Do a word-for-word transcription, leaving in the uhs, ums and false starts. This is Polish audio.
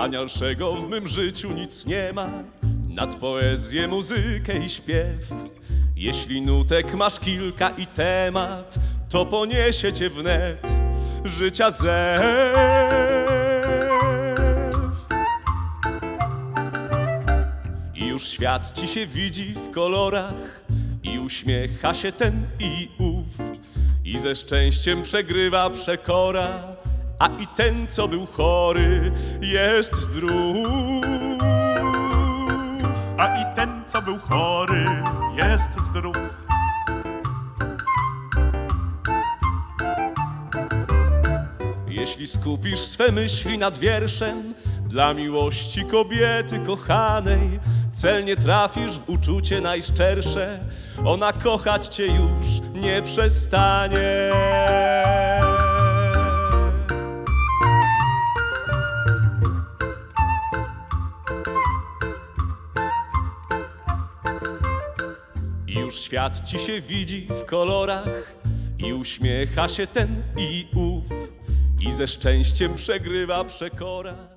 Wspanialszego w mym życiu nic nie ma, nad poezję, muzykę i śpiew. Jeśli nutek masz kilka i temat, to poniesie cię wnet życia zew. I już świat ci się widzi w kolorach, i uśmiecha się ten i ów, i ze szczęściem przegrywa przekora, a i ten, co był chory, jest zdrów. A i ten, co był chory, jest zdrów. Jeśli skupisz swe myśli nad wierszem dla miłości kobiety kochanej, celnie trafisz w uczucie najszczersze, ona kochać cię już nie przestanie. I już świat ci się widzi w kolorach, i uśmiecha się ten i ów, i ze szczęściem przegrywa przekora.